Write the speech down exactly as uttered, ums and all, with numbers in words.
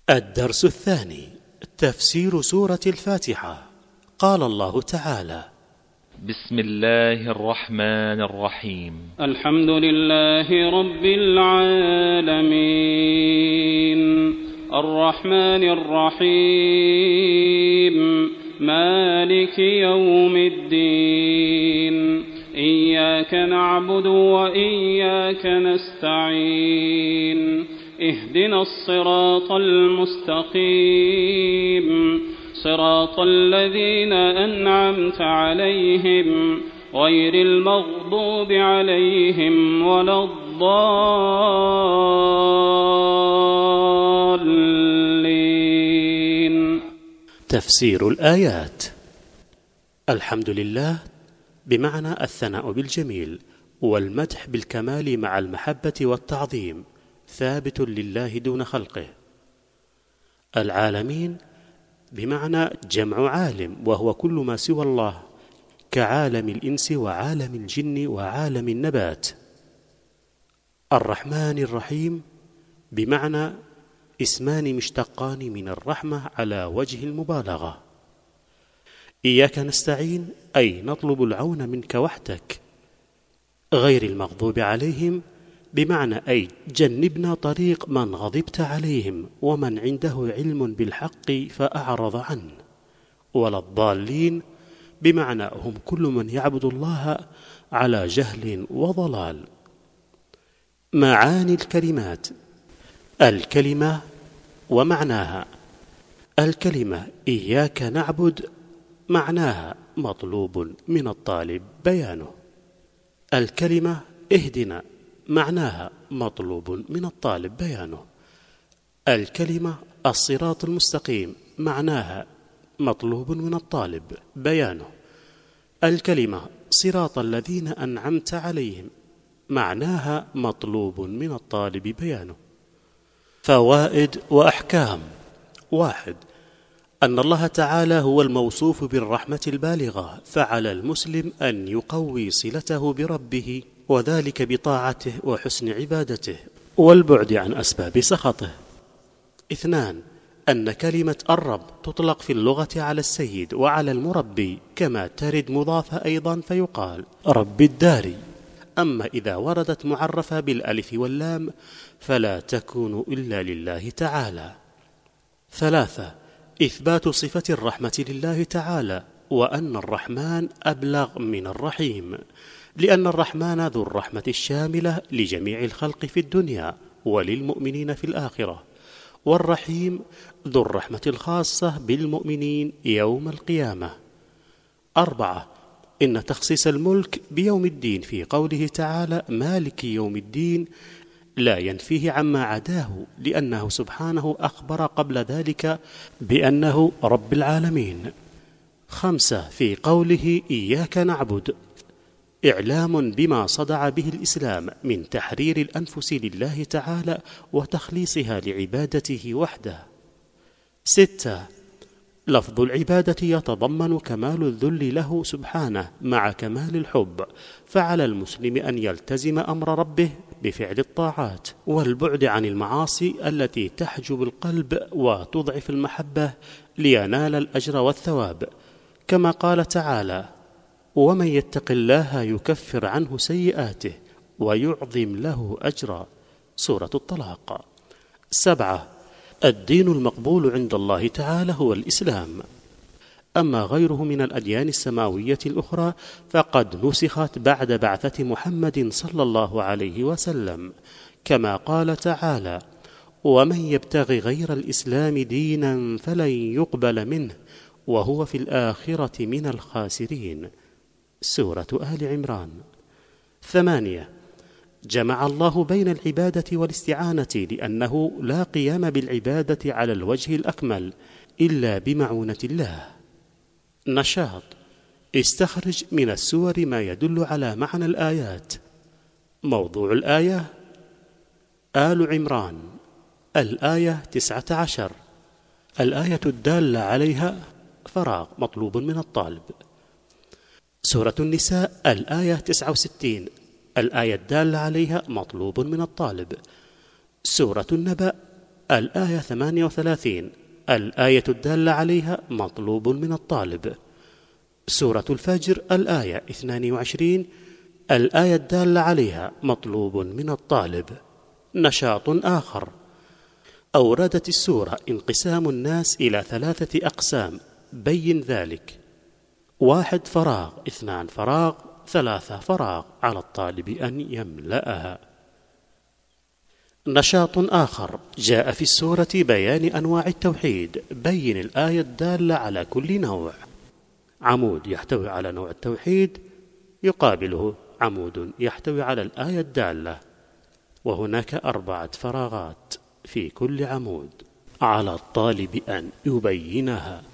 الدرس الثاني: تفسير سورة الفاتحة. قال الله تعالى: بسم الله الرحمن الرحيم. الحمد لله رب العالمين الرحمن الرحيم مالك يوم الدين إياك نعبد وإياك نستعين اهدنا الصراط المستقيم صراط الذين أنعمت عليهم غير المغضوب عليهم ولا الضالين. تفسير الآيات. الحمد لله بمعنى الثناء بالجميل والمدح بالكمال مع المحبة والتعظيم، ثابت لله دون خلقه. العالمين بمعنى جمع عالم، وهو كل ما سوى الله، كعالم الإنس وعالم الجن وعالم النبات. الرحمن الرحيم بمعنى اسمان مشتقان من الرحمة على وجه المبالغة. إياك نستعين أي نطلب العون منك وحدك. غير المغضوب عليهم بمعنى أي جنبنا طريق من غضبت عليهم ومن عنده علم بالحق فأعرض عنه. ولا الضالين بمعنى هم كل من يعبد الله على جهل وضلال. معاني الكلمات. الكلمة ومعناها. الكلمة إياك نعبد معناها مطلوب من الطالب بيانه. الكلمة اهدنا معناها مطلوب من الطالب بيانه. الكلمة الصراط المستقيم معناها مطلوب من الطالب بيانه. الكلمة صراط الذين أنعمت عليهم معناها مطلوب من الطالب بيانه. فوائد وأحكام. واحد: أن الله تعالى هو الموصوف بالرحمة البالغة، فعلى المسلم أن يقوي صلته بربه، وذلك بطاعته وحسن عبادته والبعد عن أسباب سخطه. اثنان: أن كلمة الرب تطلق في اللغة على السيد وعلى المربي، كما ترد مضافة أيضا فيقال رب الدار. أما إذا وردت معرفة بالألف واللام فلا تكون إلا لله تعالى. ثلاثة: إثبات صفة الرحمة لله تعالى، وأن الرحمن أبلغ من الرحيم، لأن الرحمن ذو الرحمة الشاملة لجميع الخلق في الدنيا وللمؤمنين في الآخرة، والرحيم ذو الرحمة الخاصة بالمؤمنين يوم القيامة. أربعة: إن تخصيص الملك بيوم الدين في قوله تعالى مالك يوم الدين لا ينفيه عما عداه، لأنه سبحانه أخبر قبل ذلك بأنه رب العالمين. خمسة: في قوله إياك نعبد إعلام بما صدع به الإسلام من تحرير الأنفس لله تعالى وتخليصها لعبادته وحده. ستة: لفظ العبادة يتضمن كمال الذل له سبحانه مع كمال الحب، فعلى المسلم أن يلتزم أمر ربه بفعل الطاعات والبعد عن المعاصي التي تحجب القلب وتضعف المحبة لينال الأجر والثواب، كما قال تعالى ومن يتق الله يكفر عنه سيئاته ويعظم له أجرا، سورة الطلاق. سبعة: الدين المقبول عند الله تعالى هو الإسلام، أما غيره من الأديان السماوية الأخرى فقد نسخت بعد بعثة محمد صلى الله عليه وسلم، كما قال تعالى ومن يبتغ غير الإسلام دينا فلن يقبل منه وهو في الآخرة من الخاسرين، سورة آل عمران. ثمانية: جمع الله بين العبادة والاستعانة، لأنه لا قيام بالعبادة على الوجه الأكمل إلا بمعونة الله. نشاط: استخرج من السور ما يدل على معنى الآيات. موضوع الآية: آل عمران، الآية تسعة عشر. الآية الدالة عليها فراغ مطلوب من الطالب. سورة النساء الآية تسعة وستين، الآية الدالة عليها مطلوب من الطالب. سورة النبأ الآية ثمانية وثلاثين الآية الدالة عليها مطلوب من الطالب. سورة الفجر الآية اثنان وعشرين الآية الدالة عليها مطلوب من الطالب. نشاط آخر: أوردت السورة انقسام الناس إلى ثلاثة أقسام، بين ذلك. واحد فراغ، اثنان فراغ، ثلاثة فراغ، على الطالب أن يملأها. نشاط آخر: جاء في السورة بيان أنواع التوحيد، بين الآية الدالة على كل نوع. عمود يحتوي على نوع التوحيد يقابله عمود يحتوي على الآية الدالة، وهناك أربعة فراغات في كل عمود، على الطالب أن يبينها.